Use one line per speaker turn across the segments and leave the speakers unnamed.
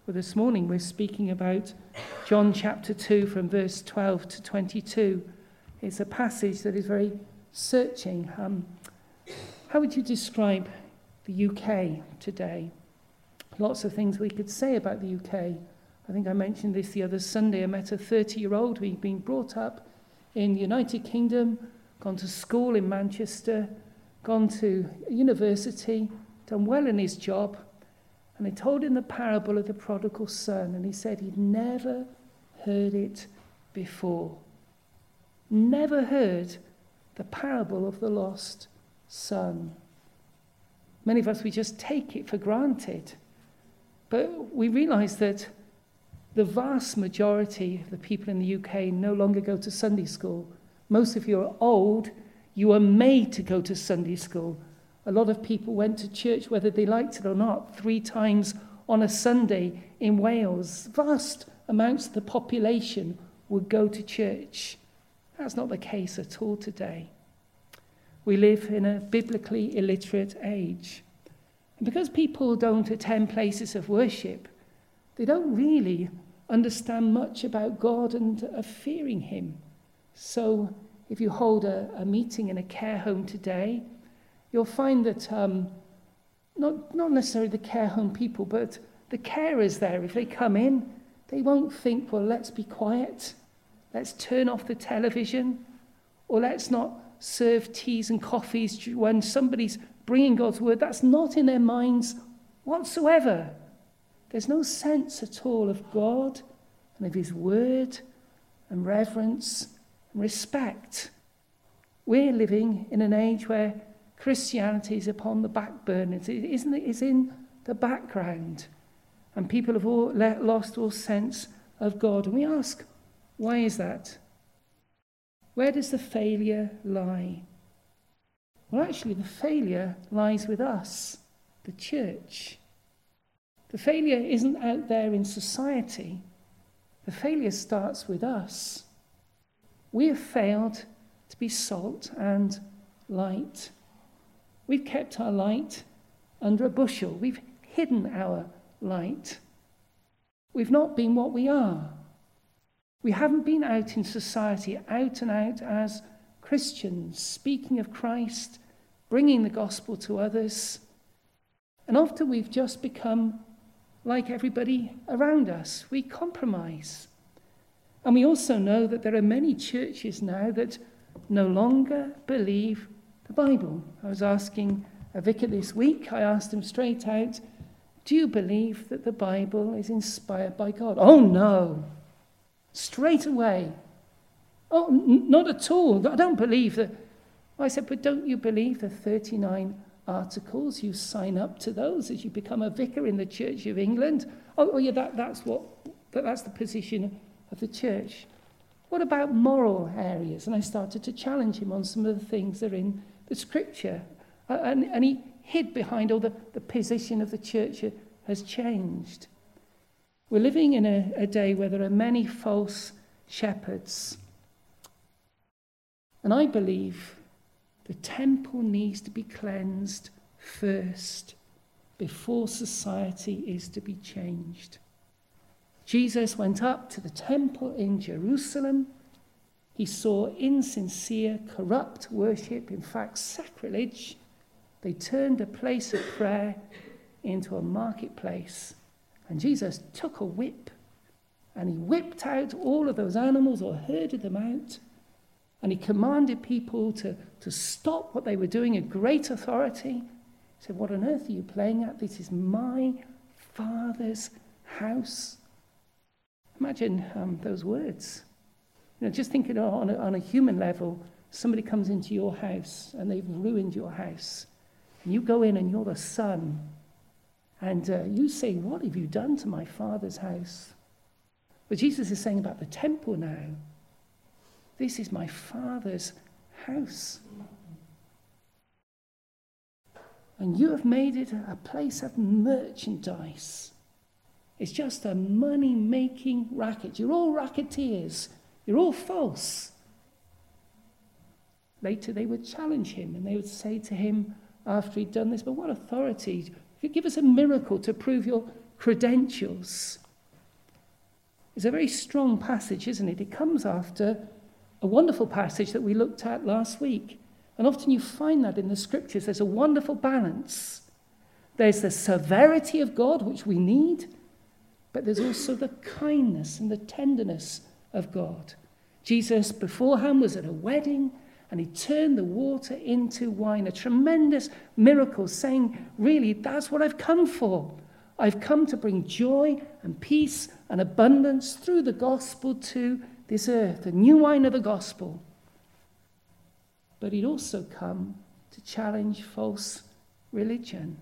Well, this morning we're speaking about John chapter 2 from verse 12 to 22. It's a passage that is very searching. How would you describe the UK today? Lots of things we could say about the UK. I think I mentioned this the other Sunday. I met a 30-year-old who'd been brought up in the United Kingdom, gone to school in Manchester, gone to university, done well in his job, and they told him the parable of the prodigal son, and he said he'd never heard it before. Never heard the parable of the lost son. Many of us, we just take it for granted. But we realise that the vast majority of the people in the UK no longer go to Sunday school. Most of you are old. You are made to go to Sunday school. A lot of people went to church, whether they liked it or not, 3 times on a Sunday in Wales. Vast amounts of the population would go to church. That's not the case at all today. We live in a biblically illiterate age. And because people don't attend places of worship, they don't really understand much about God and of fearing him. So if you hold a meeting in a care home today, you'll find that not necessarily the care home people, but the carers there, if they come in, they won't think, well, let's be quiet, let's turn off the television, or let's not serve teas and coffees when somebody's bringing God's word. That's not in their minds whatsoever. There's no sense at all of God and of his word and reverence and respect. We're living in an age where Christianity is upon the back burner. It's in the background. And people have all lost all sense of God. And we ask, why is that? Where does the failure lie? Well, actually, the failure lies with us, the church. The failure isn't out there in society. The failure starts with us. We have failed to be salt and light. We've kept our light under a bushel. We've hidden our light. We've not been what we are. We haven't been out in society, out and out as Christians, speaking of Christ, bringing the gospel to others. And often we've just become like everybody around us. We compromise. And we also know that there are many churches now that no longer believe the Bible. I was asking a vicar this week, I asked him straight out, do you believe that the Bible is inspired by God? Oh, no. Straight away. Oh, not at all. I don't believe that. I said, but don't you believe the 39 articles? You sign up to those as you become a vicar in the Church of England. Oh yeah, that's the position of the church. What about moral areas? And I started to challenge him on some of the things that are in the scripture. And he hid behind all the position of the church has changed. We're living in a day where there are many false shepherds. And I believe the temple needs to be cleansed first before society is to be changed. Jesus went up to the temple in Jerusalem. He saw insincere, corrupt worship, in fact, sacrilege. They turned a place of prayer into a marketplace. And Jesus took a whip and he whipped out all of those animals or herded them out. And he commanded people to stop what they were doing in great authority. He said, what on earth are you playing at? This is my Father's house. Imagine those words. Just thinking on a human level, somebody comes into your house and they've ruined your house. And you go in and you're the son. And you say, what have you done to my Father's house? But Jesus is saying about the temple now, this is my Father's house. And you have made it a place of merchandise. It's just a money-making racket. You're all racketeers. You're all false. Later they would challenge him and they would say to him after he'd done this, but what authority? If you give us a miracle to prove credentials. It's a very strong passage, isn't it? It comes after a wonderful passage that we looked at last week. And often you find that in the scriptures. There's a wonderful balance. There's the severity of God, which we need, but there's also the kindness and the tenderness of God. Jesus beforehand was at a wedding, and he turned the water into wine, a tremendous miracle, saying, really, that's what I've come for. I've come to bring joy and peace and abundance through the gospel to this earth, the new wine of the gospel. But he'd also come to challenge false religion.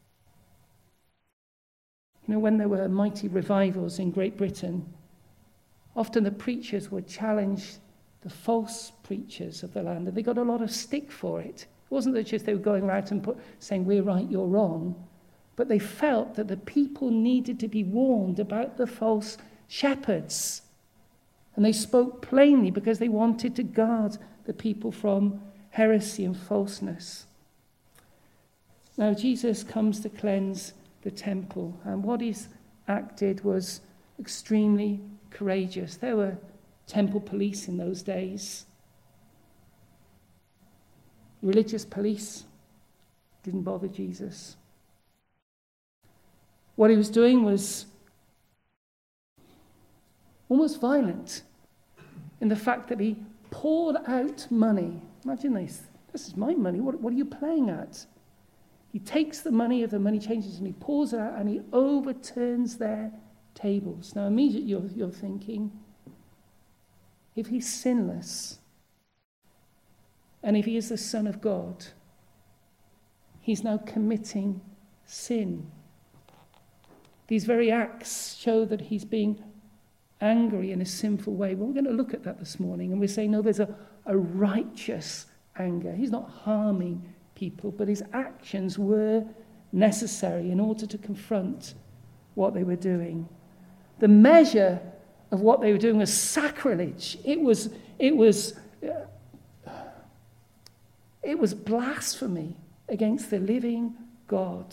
You know, when there were mighty revivals in Great Britain, often the preachers would challenge the false preachers of the land, and they got a lot of stick for it. It wasn't that just they were going around and saying, we're right, you're wrong, but they felt that the people needed to be warned about the false shepherds. And they spoke plainly because they wanted to guard the people from heresy and falseness. Now, Jesus comes to cleanse the temple, and what he's acted was extremely courageous. There were temple police in those days. Religious police didn't bother Jesus. What he was doing was almost violent in the fact that he poured out money. Imagine this. This is my money. What are you playing at? He takes the money of the money changers and he pours it out and he overturns their tables. Now, immediately you're thinking, if he's sinless and if he is the Son of God, he's now committing sin. These very acts show that he's being angry in a sinful way. Well, we're going to look at that this morning, and we're saying, no, there's a righteous anger. He's not harming people, but his actions were necessary in order to confront what they were doing. The measure of what they were doing was sacrilege. It was blasphemy against the living God.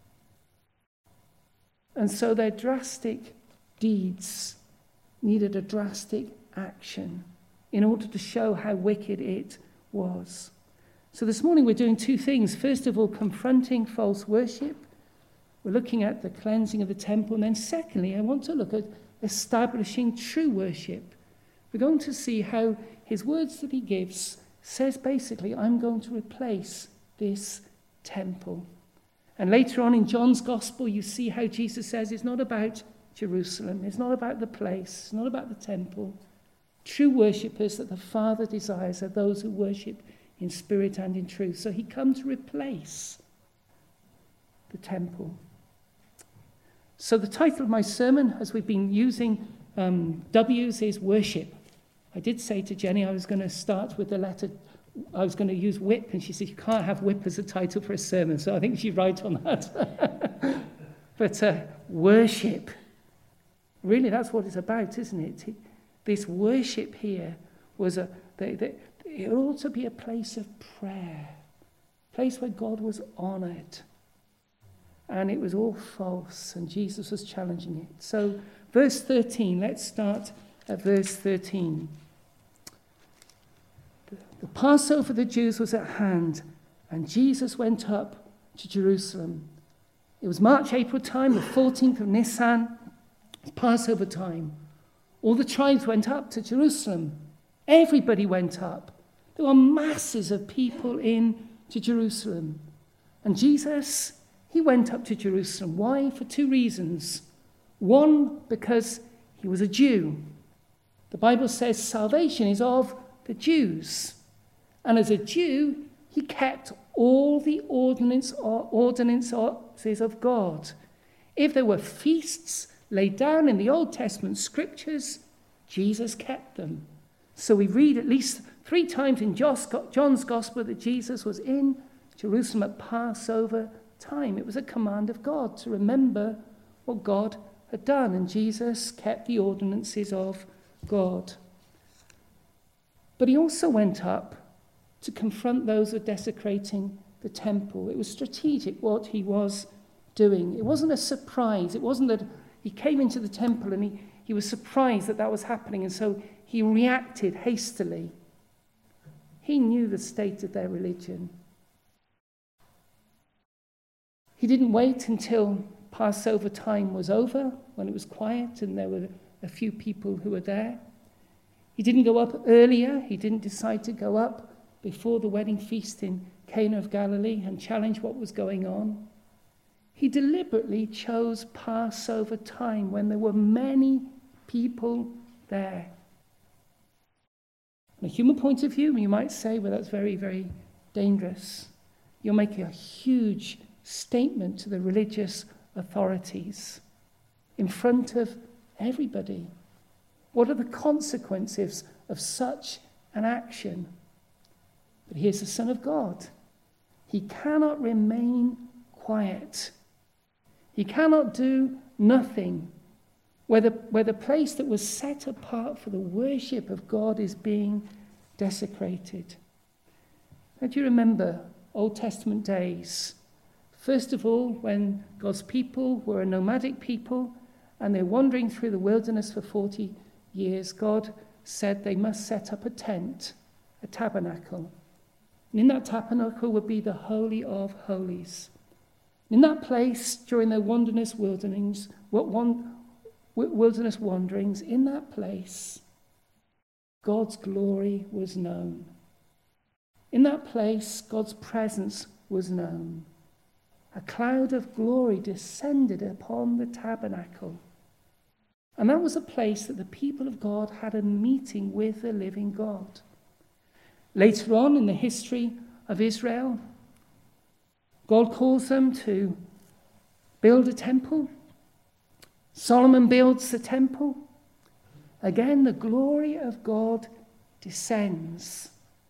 And so their drastic deeds needed a drastic action in order to show how wicked it was. So this morning we're doing two things. First of all, confronting false worship. We're looking at the cleansing of the temple. And then secondly, I want to look at establishing true worship. We're going to see how his words that he gives says basically, I'm going to replace this temple. And later on in John's Gospel, you see how Jesus says it's not about Jerusalem, it's not about the place, it's not about the temple. True worshippers that the Father desires are those who worship in spirit and in truth. So he comes to replace the temple. So the title of my sermon, as we've been using W's, is worship. I did say to Jenny I was going to start with the letter, I was going to use whip, and she said you can't have whip as a title for a sermon, so I think she's right on that. But worship, really that's what it's about, isn't it? This worship here was it ought to be a place of prayer, a place where God was honoured. And it was all false, and Jesus was challenging it. So verse 13, let's start at verse 13. The Passover of the Jews was at hand, and Jesus went up to Jerusalem. It was March, April time, the 14th of Nisan, Passover time. All the tribes went up to Jerusalem. Everybody went up. There were masses of people in to Jerusalem. And Jesus, he went up to Jerusalem. Why? For two reasons. One, because he was a Jew. The Bible says salvation is of the Jews. And as a Jew, he kept all the ordinances of God. If there were feasts laid down in the Old Testament scriptures, Jesus kept them. So we read at least 3 times in John's Gospel that Jesus was in Jerusalem at Passover time. It was a command of God to remember what God had done, and Jesus kept the ordinances of God. But he also went up to confront those who were desecrating the temple. It was strategic what he was doing. It wasn't a surprise. It wasn't that he came into the temple and he was surprised that was happening, and so he reacted hastily. He knew the state of their religion. He didn't wait until Passover time was over, when it was quiet and there were a few people who were there. He didn't go up earlier. He didn't decide to go up before the wedding feast in Cana of Galilee and challenge what was going on. He deliberately chose Passover time when there were many people there. From a human point of view, you might say, well, that's very, very dangerous. You're making a huge statement to the religious authorities in front of everybody. What are the consequences of such an action? But here's the Son of God. He cannot remain quiet. He cannot do nothing where the place that was set apart for the worship of God is being desecrated. Now, do you remember Old Testament days? First of all, when God's people were a nomadic people and they're wandering through the wilderness for 40 years, God said they must set up a tent, a tabernacle. And in that tabernacle would be the Holy of Holies. In that place, during their wilderness wanderings, in that place, God's glory was known. In that place, God's presence was known. A cloud of glory descended upon the tabernacle. And that was a place that the people of God had a meeting with the living God. Later on in the history of Israel, God calls them to build a temple. Solomon builds the temple. Again, the glory of God descends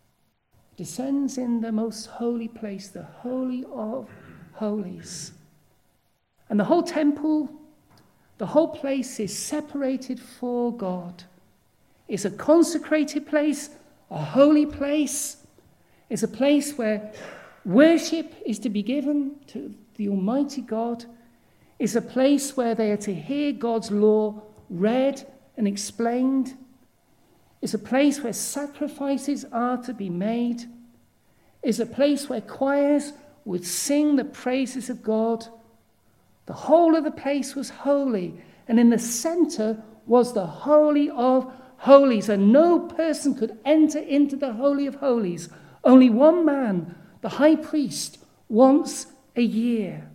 in the most holy place, the Holy of Holies. And the whole temple, the whole place is separated for God. It's a consecrated place, a holy place. It's a place where worship is to be given to the Almighty God. It's a place where they are to hear God's law read and explained. It's a place where sacrifices are to be made. It's a place where choirs would sing the praises of God. The whole of the place was holy, and in the center was the Holy of Holies, and no person could enter into the Holy of Holies. Only one man, the high priest, once a year.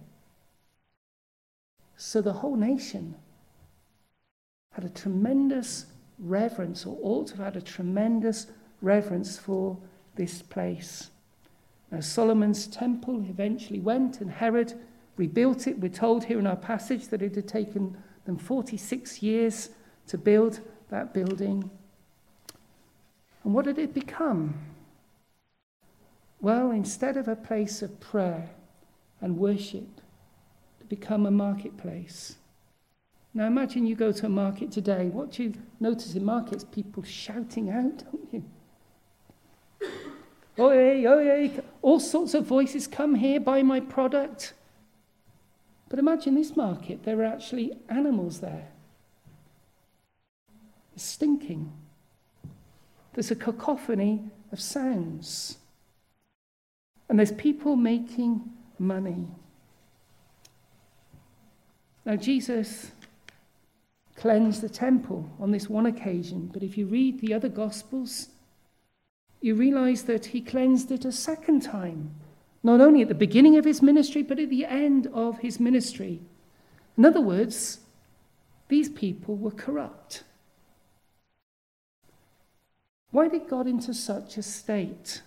So the whole nation had a tremendous reverence, or ought to have had a tremendous reverence for this place. Now, Solomon's temple eventually went, and Herod rebuilt it. We're told here in our passage that it had taken them 46 years to build that building. And what did it become? Well, instead of a place of prayer and worship, it became a marketplace. Now imagine you go to a market today. What do you notice in markets? People shouting out, don't you? Oi, oi, all sorts of voices, come here, buy my product. But imagine this market, there are actually animals there. It's stinking. There's a cacophony of sounds. And there's people making money. Now Jesus cleansed the temple on this one occasion, but if you read the other Gospels, you realize that he cleansed it a second time, not only at the beginning of his ministry, but at the end of his ministry. In other words, these people were corrupt. Why did God into such a state?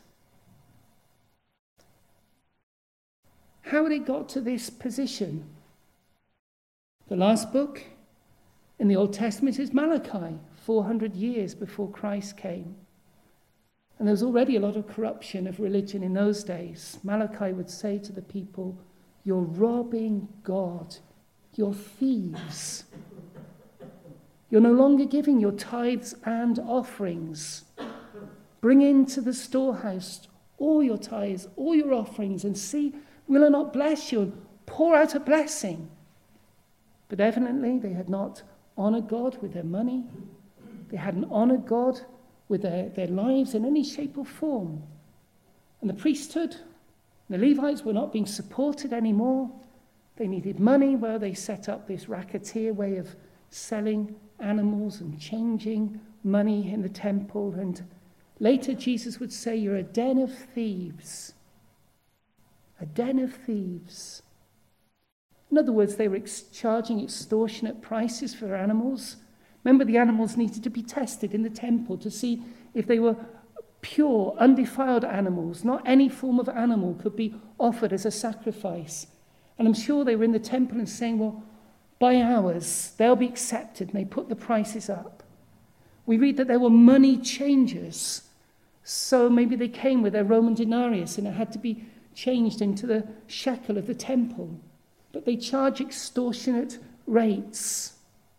How had it got to this position? The last book in the Old Testament is Malachi, 400 years before Christ came. And there was already a lot of corruption of religion in those days. Malachi would say to the people, you're robbing God. You're thieves. You're no longer giving your tithes and offerings. Bring into the storehouse all your tithes, all your offerings, and see, will I not bless you? pour out a blessing. But evidently they had not honored God with their money. They hadn't honored God with their lives in any shape or form. And the priesthood, the Levites were not being supported anymore. They needed money. Well, they set up this racketeer way of selling animals and changing money in the temple. And later Jesus would say, you're a den of thieves. A den of thieves. In other words, they were charging extortionate prices for animals. Remember, the animals needed to be tested in the temple to see if they were pure, undefiled animals. Not any form of animal could be offered as a sacrifice. And I'm sure they were in the temple and saying, well, by ours, they'll be accepted. And they put the prices up. We read that there were money changers. So maybe they came with their Roman denarius and it had to be changed into the shekel of the temple. But they charge extortionate rates.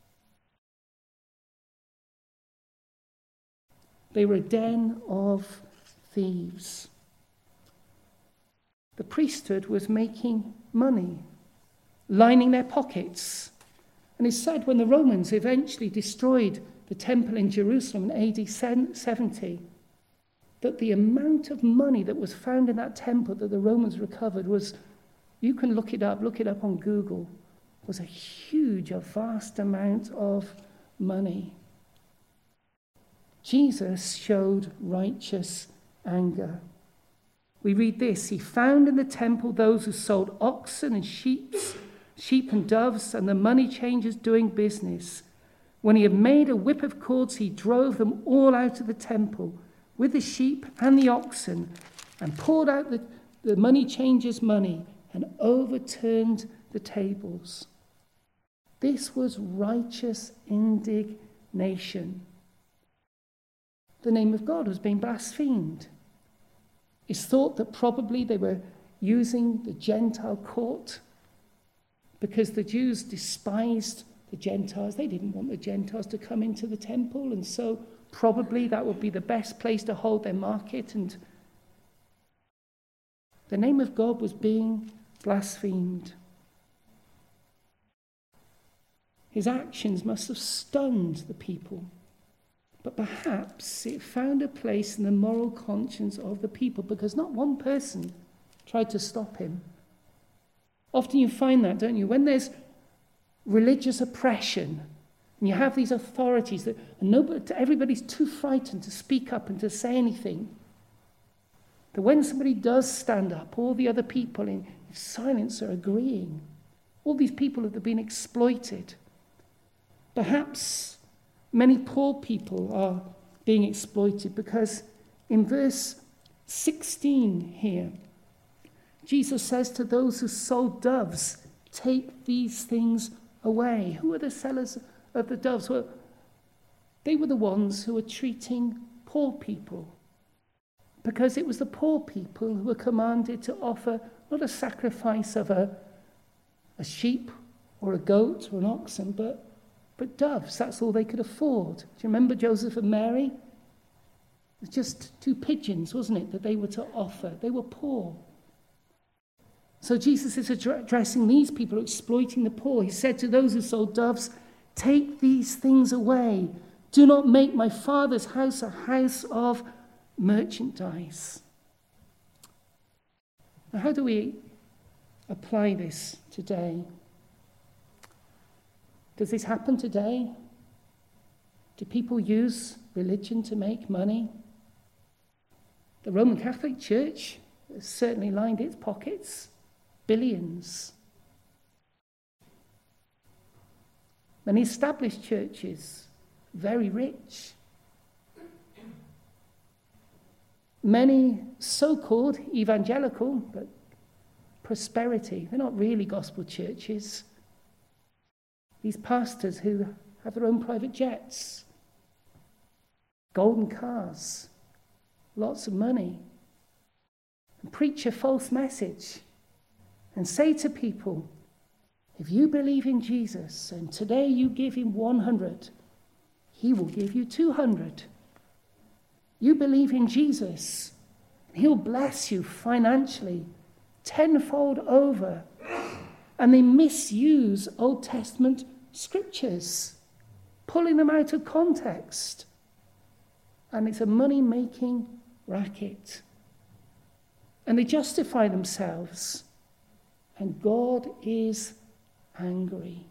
They were a den of thieves. The priesthood was making money, lining their pockets. And it's said when the Romans eventually destroyed the temple in Jerusalem in AD 70, that the amount of money that was found in that temple that the Romans recovered was, you can look it up on Google, was a huge, a vast amount of money. Jesus showed righteous anger. We read this, he found in the temple those who sold oxen and sheep and doves and the money changers doing business. When he had made a whip of cords, he drove them all out of the temple with the sheep and the oxen and poured out the money changers' money and overturned the tables. This was righteous indignation. The name of God was being blasphemed. It's thought that probably they were using the Gentile court because the Jews despised the Gentiles. They didn't want the Gentiles to come into the temple, and so probably that would be the best place to hold their market, and the name of God was being blasphemed. His actions must have stunned the people. But perhaps it found a place in the moral conscience of the people because not one person tried to stop him. Often you find that, don't you? When there's religious oppression and you have these authorities and everybody's too frightened to speak up and to say anything, that when somebody does stand up, all the other people in silence are agreeing. All these people have been exploited. Perhaps many poor people are being exploited because in verse 16 here, Jesus says to those who sold doves, take these things away. Who are the sellers of the doves? Well, they were the ones who were treating poor people because it was the poor people who were commanded to offer not a sacrifice of a sheep or a goat or an oxen, but doves. That's all they could afford. Do you remember Joseph and Mary? It was just 2 pigeons, wasn't it, that they were to offer. They were poor. So Jesus is addressing these people exploiting the poor. He said to those who sold doves, take these things away. Do not make my Father's house a house of merchandise. Now, how do we apply this today? Does this happen today? Do people use religion to make money? The Roman Catholic Church has certainly lined its pockets. Billions. Many established churches, very rich. Many so-called evangelical, but prosperity. They're not really gospel churches. These pastors who have their own private jets, golden cars, lots of money, and preach a false message and say to people, if you believe in Jesus and today you give him 100, he will give you 200. You believe in Jesus, and he'll bless you financially, tenfold over. and they misuse Old Testament scriptures, pulling them out of context. And it's a money-making racket. And they justify themselves. And God is angry.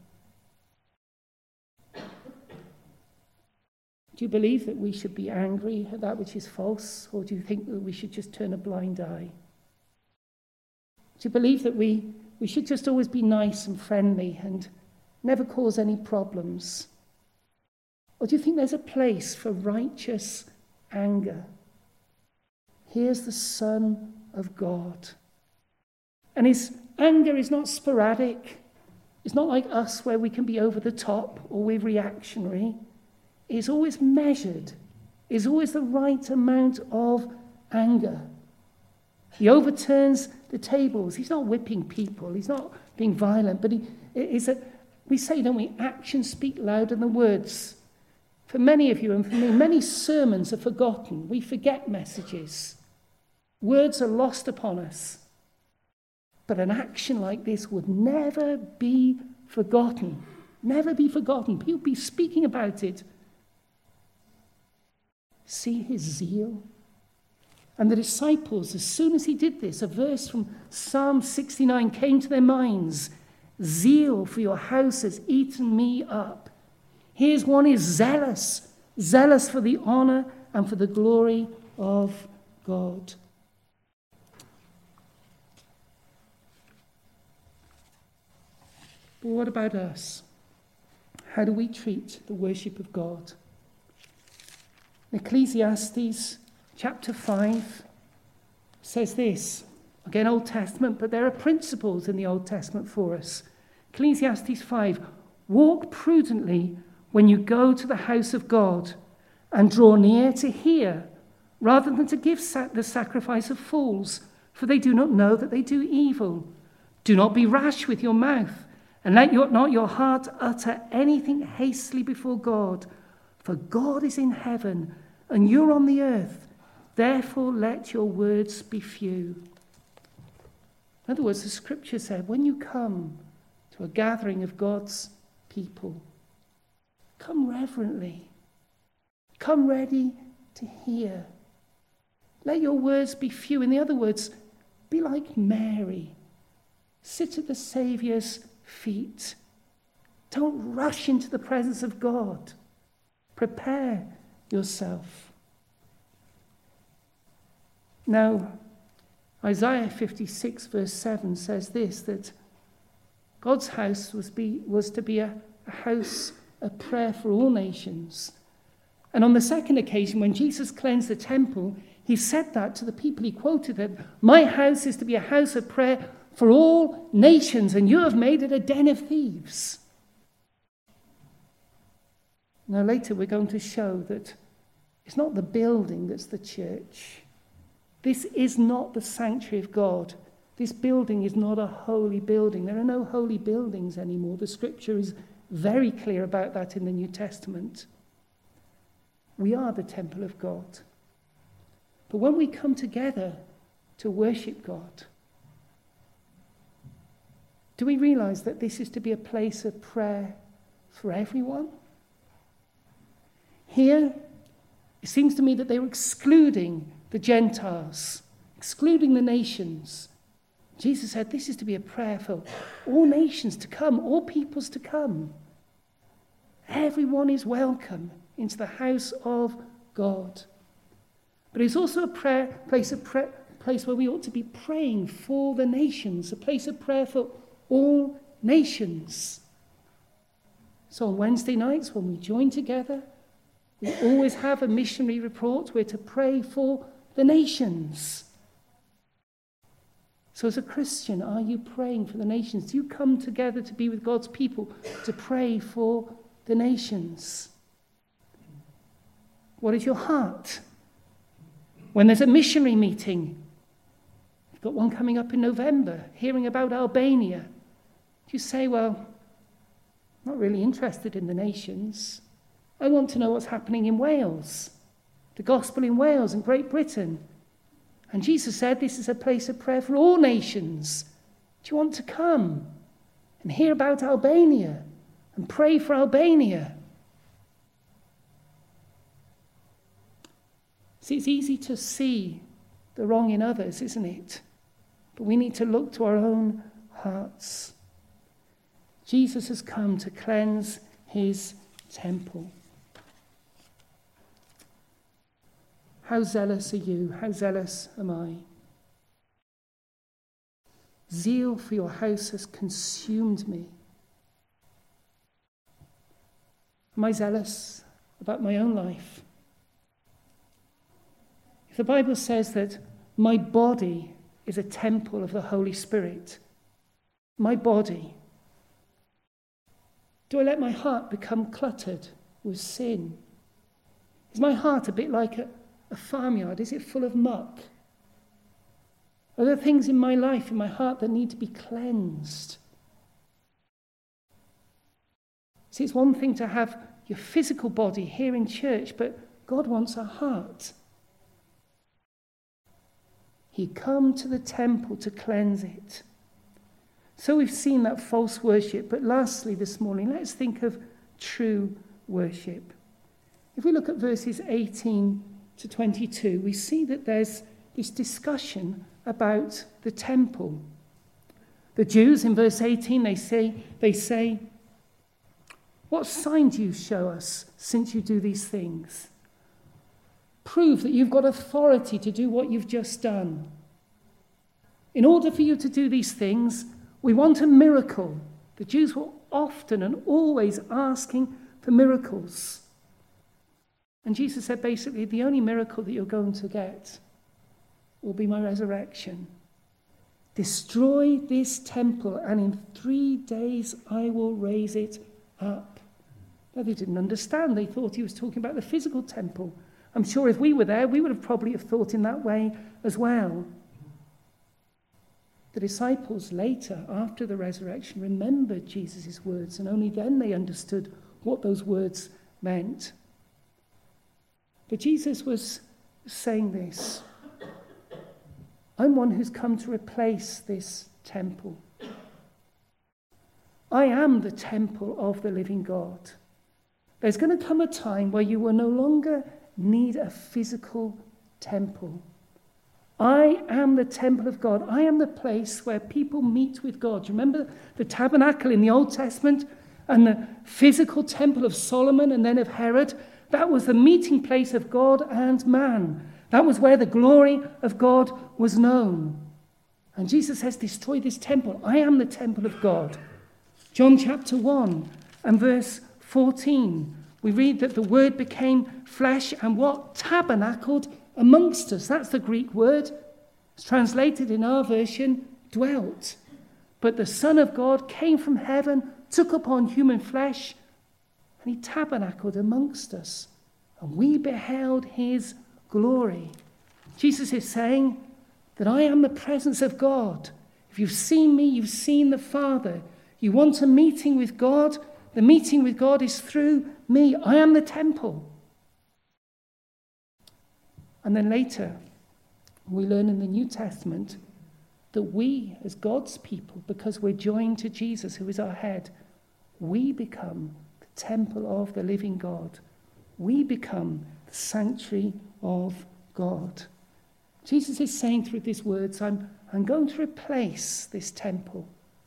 Do you believe that we should be angry at that which is false? Or do you think that we should just turn a blind eye? Do you believe that we should just always be nice and friendly and never cause any problems? Or do you think there's a place for righteous anger? Here's the Son of God. And his anger is not sporadic. It's not like us where we can be over the top or we're reactionary. It's always measured. It's always the right amount of anger. He overturns the tables. He's not whipping people. He's not being violent. But we say, don't we, actions speak louder than words. For many of you and for me, many sermons are forgotten. We forget messages. Words are lost upon us. But an action like this would never be forgotten. Never be forgotten. People be speaking about it. See his zeal. And the disciples, as soon as he did this, a verse from Psalm 69 came to their minds. Zeal for your house has eaten me up. Here's one who is zealous, zealous for the honor and for the glory of God. But what about us? How do we treat the worship of God? Ecclesiastes chapter 5 says this. Again, Old Testament, but there are principles in the Old Testament for us. Ecclesiastes 5, walk prudently when you go to the house of God and draw near to hear, rather than to give the sacrifice of fools, for they do not know that they do evil. Do not be rash with your mouth, and let not your heart utter anything hastily before God, for God is in heaven, and you're on the earth. Therefore, let your words be few. In other words, the scripture said, when you come to a gathering of God's people, come reverently. Come ready to hear. Let your words be few. In other words, be like Mary. Sit at the Saviour's feet. Don't rush into the presence of God. Prepare yourself. Now, Isaiah 56 verse 7 says this, that God's house was to be a house of prayer for all nations. And on the second occasion, when Jesus cleansed the temple, he said that to the people. He quoted that, my house is to be a house of prayer for all nations, and you have made it a den of thieves. Now later we're going to show that it's not the building that's the church. This is not the sanctuary of God. This building is not a holy building. There are no holy buildings anymore. The scripture is very clear about that in the New Testament. We are the temple of God. But when we come together to worship God, do we realize that this is to be a place of prayer for everyone? Here, it seems to me that they were excluding the Gentiles, excluding the nations. Jesus said this is to be a prayer for all nations to come, all peoples to come. Everyone is welcome into the house of God. But it's also a place where we ought to be praying for the nations, a place of prayer for all nations. So on Wednesday nights when we join together, we always have a missionary report. We're to pray for the nations. So as a Christian, are you praying for the nations? Do you come together to be with God's people, to pray for the nations? What is your heart? When there's a missionary meeting, we've got one coming up in November, hearing about Albania, do you say, well, I'm not really interested in the nations. I want to know what's happening in Wales, the gospel in Wales and Great Britain. And Jesus said this is a place of prayer for all nations. Do you want to come? and hear about Albania and pray for Albania. See, it's easy to see the wrong in others, isn't it? But we need to look to our own hearts. Jesus has come to cleanse his temple. How zealous are you? How zealous am I? Zeal for your house has consumed me. Am I zealous about my own life? If the Bible says that my body is a temple of the Holy Spirit, my body, do I let my heart become cluttered with sin? Is my heart a bit like a farmyard? Is it full of muck? Are there things in my life, in my heart, that need to be cleansed? See, it's one thing to have your physical body here in church, but God wants our heart. He come to the temple to cleanse it. So we've seen that false worship, but lastly this morning, let's think of true worship. If we look at verses 18 to 22, we see that there's this discussion about the temple. The Jews in verse 18, they say, what sign do you show us since you do these things? Prove that you've got authority to do what you've just done. In order for you to do these things, we want a miracle. The Jews were often and always asking for miracles. And Jesus said basically, the only miracle that you're going to get will be my resurrection. Destroy this temple, and in 3 days I will raise it up. Now, they didn't understand. They thought he was talking about the physical temple. I'm sure if we were there, we would have probably have thought in that way as well. The disciples later, after the resurrection, remembered Jesus' words, and only then they understood what those words meant. But Jesus was saying this: I'm one who's come to replace this temple. I am the temple of the living God. There's going to come a time where you will no longer need a physical temple. I am the temple of God. I am the place where people meet with God. Do you remember the tabernacle in the Old Testament and the physical temple of Solomon and then of Herod? That was the meeting place of God and man. That was where the glory of God was known. And Jesus says, destroy this temple. I am the temple of God. John chapter 1 and verse 14. We read that the word became flesh and what? Tabernacled amongst us. That's the Greek word. It's translated in our version, dwelt. But the Son of God came from heaven, took upon human flesh, and he tabernacled amongst us. And we beheld his glory. Jesus is saying that I am the presence of God. If you've seen me, you've seen the Father. You want a meeting with God? The meeting with God is through me. I am the temple. And then later, we learn in the New Testament that we, as God's people, because we're joined to Jesus, who is our head, we become the temple of the living God. We become the sanctuary of God. Jesus is saying through these words, I'm going to replace this temple.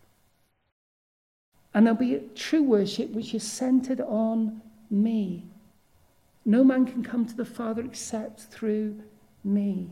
And there'll be a true worship which is centered on me. No man can come to the Father except through me.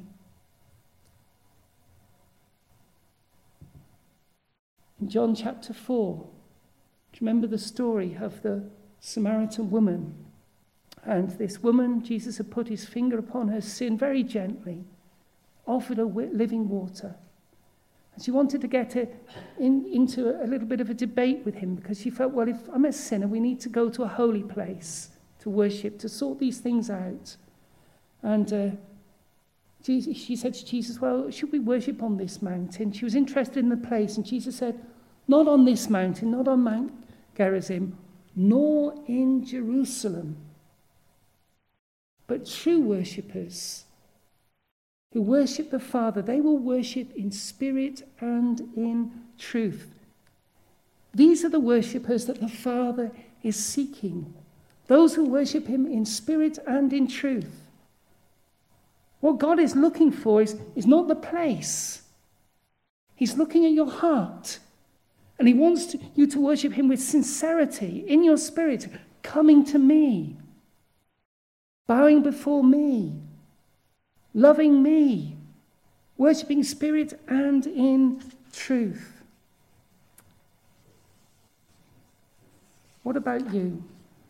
In John chapter 4, do you remember the story of the Samaritan woman? And this woman, Jesus had put his finger upon her sin very gently, offered her living water. And she wanted to get into a little bit of a debate with him because she felt, well, if I'm a sinner, we need to go to a holy place to worship, to sort these things out. And she said to Jesus, well, should we worship on this mountain? She was interested in the place, and Jesus said, not on this mountain, not on Mount Gerizim, nor in Jerusalem. But true worshippers who worship the Father, they will worship in spirit and in truth. These are the worshippers that the Father is seeking. Those who worship him in spirit and in truth. What God is looking for is not the place. He's looking at your heart. And he wants you to worship him with sincerity in your spirit, coming to me, bowing before me, loving me, worshipping spirit and in truth. What about you?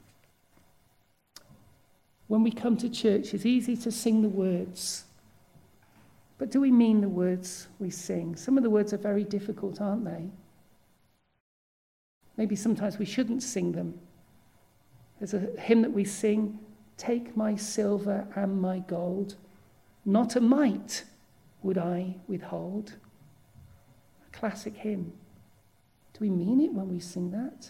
When we come to church, it's easy to sing the words. But do we mean the words we sing? Some of the words are very difficult, aren't they? Maybe sometimes we shouldn't sing them. There's a hymn that we sing, "Take my silver and my gold, not a mite would I withhold." A classic hymn. Do we mean it when we sing that?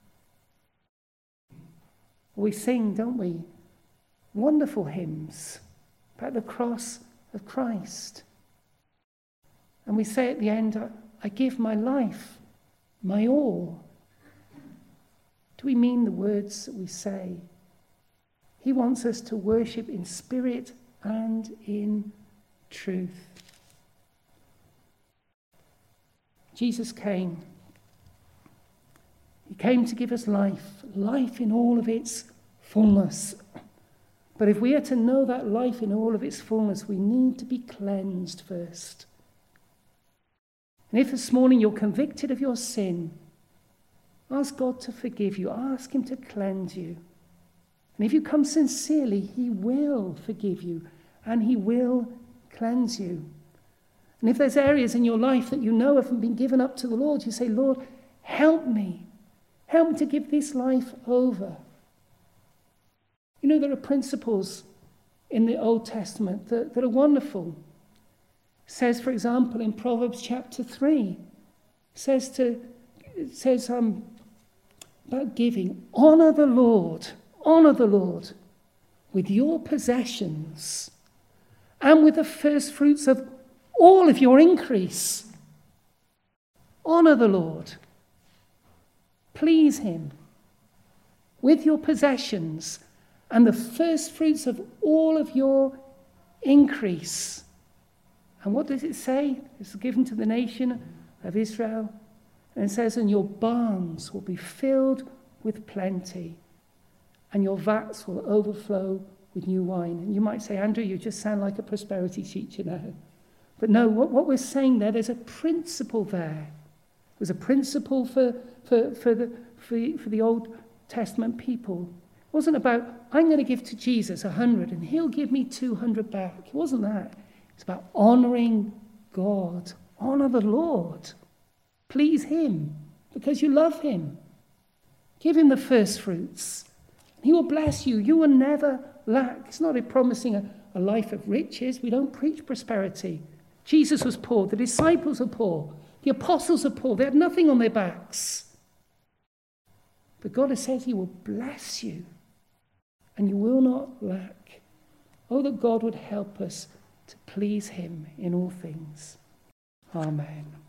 We sing, don't we, wonderful hymns about the cross of Christ. And we say at the end, I give my life, my all. Do we mean the words that we say? He wants us to worship in spirit and in truth. Jesus came. He came to give us life, life in all of its fullness. But if we are to know that life in all of its fullness, we need to be cleansed first. And if this morning you're convicted of your sin, ask God to forgive you. Ask him to cleanse you. And if you come sincerely, he will forgive you and he will cleanse you. And if there's areas in your life that you know haven't been given up to the Lord, you say, Lord, help me. Help me to give this life over. You know, there are principles in the Old Testament that are wonderful. It says, for example, in Proverbs chapter 3, it says about giving, honor the Lord with your possessions and with the first fruits of all of your increase. Honor the Lord. Please him with your possessions and the first fruits of all of your increase. And what does it say? It's given to the nation of Israel. And it says, and your barns will be filled with plenty, and your vats will overflow with new wine. And you might say, Andrew, you just sound like a prosperity teacher now. But no, what we're saying there's a principle there. There's a principle for the Old Testament people. It wasn't about, I'm going to give to Jesus 100 and he'll give me 200 back. It wasn't that. It's about honoring God. Honor the Lord. Please him because you love him. Give him the first fruits. He will bless you. You will never lack. It's not promising a life of riches. We don't preach prosperity. Jesus was poor. The disciples are poor. The apostles are poor. They had nothing on their backs. But God has said he will bless you and you will not lack. Oh, that God would help us to please him in all things. Amen.